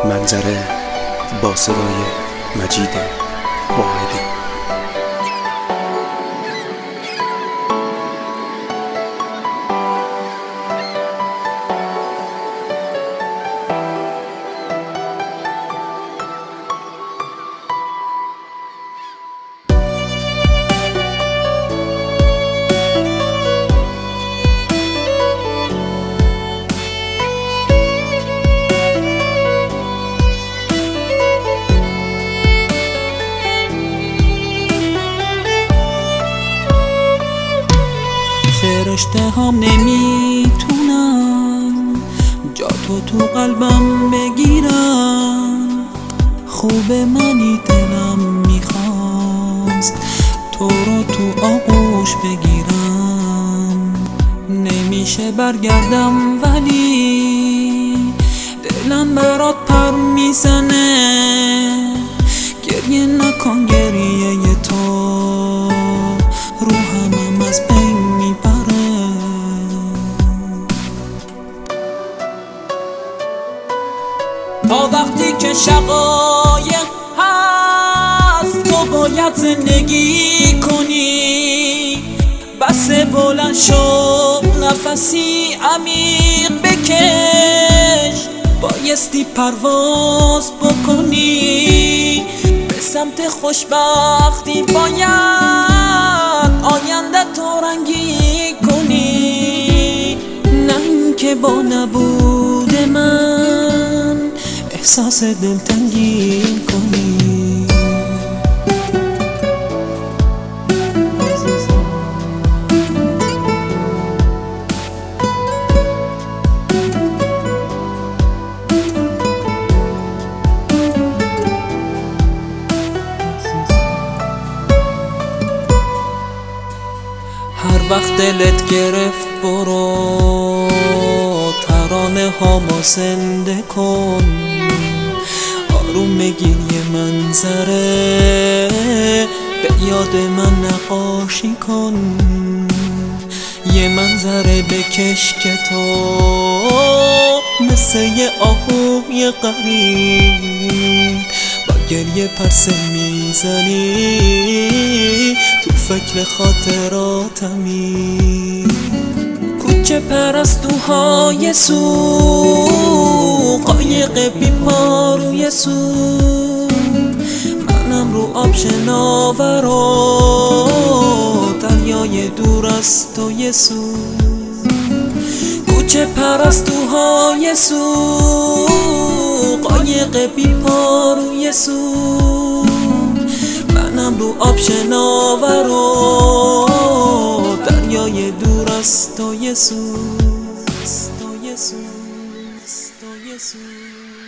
منظره با صدای مجید واحدی. فرشته هم نمیتونن جا تو قلبم بگیرن. خوب منی دلم میخواست تو رو تو آغوش بگیرم. نمیشه برگردم ولی دلم برات پر میزنه. گریه نکن گریه تو روحم از بین میبره. تا وقتی که شقایق هست تو باید زندگی کنی. بس بلند شو نفسی عمیق بکش. بایستی پرواز بکنی به سمت خوشبختی. باید آینده تو رنگی کنی، نه اینکه با نبود من احساس دلتنگی کنی. هر وقت دلت گرفت برو ترانه هامو زنده کن. آروم بگیر یه منظره به یاد من نقاشی کن. یه منظره بکش که تو مثل یه آهوی غریب با گریه پس میزنی تو فکر خاطراتمی. کوچه پرستوهای سوق قایق بی پاروی سوق. منم رو آب شناور و دریای دور از تو یسوع. کوچه پرستوهای سوق قایق بی پاروی سوق. منم رو آب شناور و دریای دور از تو یسوع.